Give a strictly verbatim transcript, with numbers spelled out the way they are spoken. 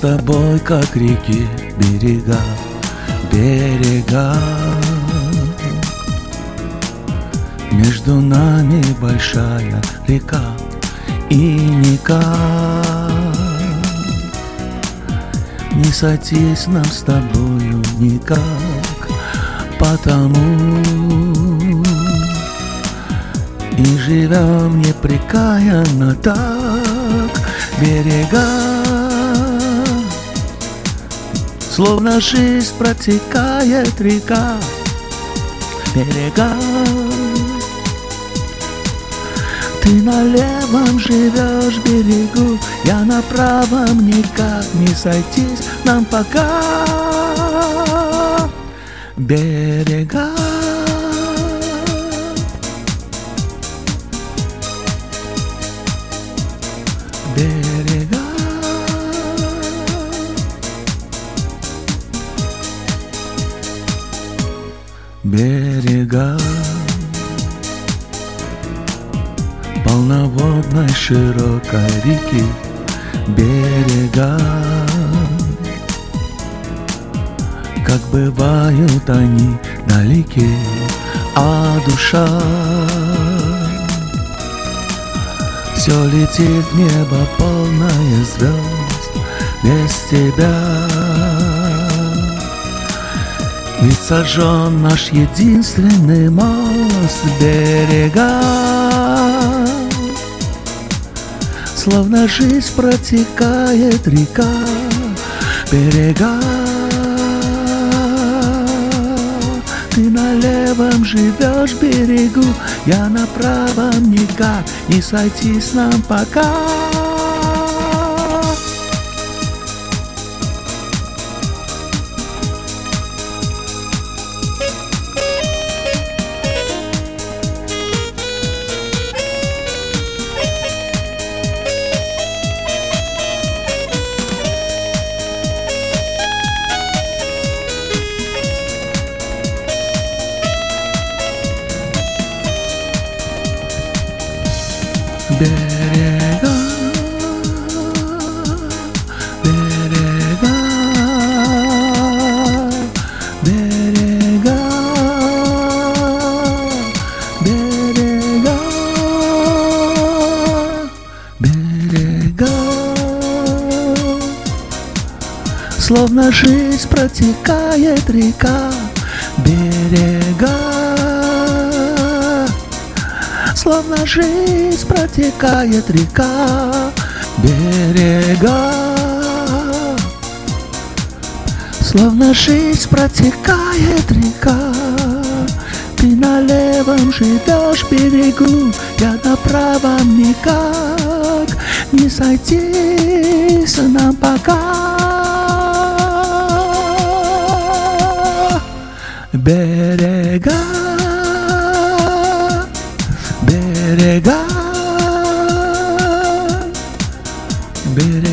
тобой, как реки, берега, берега. Между нами большая река и никак не сойтись нам с тобою никак, потому и живем непрекаянно так. Берега, словно жизнь протекает река. Берега, ты на левом живешь берегу, я на правом, никак не сойтись нам пока. Берега, берега, берега полноводной широкой реки. Берега, как бывают они далеки, а душа все летит в небо, полное звезд, без тебя. Ведь сожжен наш единственный мост. Берега, словно жизнь протекает река. Берега, ты на левом живешь берегу, я на правом, никак не сойтись нам пока. Берега, берега, берега, берега, берега, словно жизнь протекает река. Берега, словно жизнь протекает река. Берега, словно жизнь протекает река. Ты на левом живешь берегу, я на правом, никак не сойтись нам пока. Берега, берега, берега.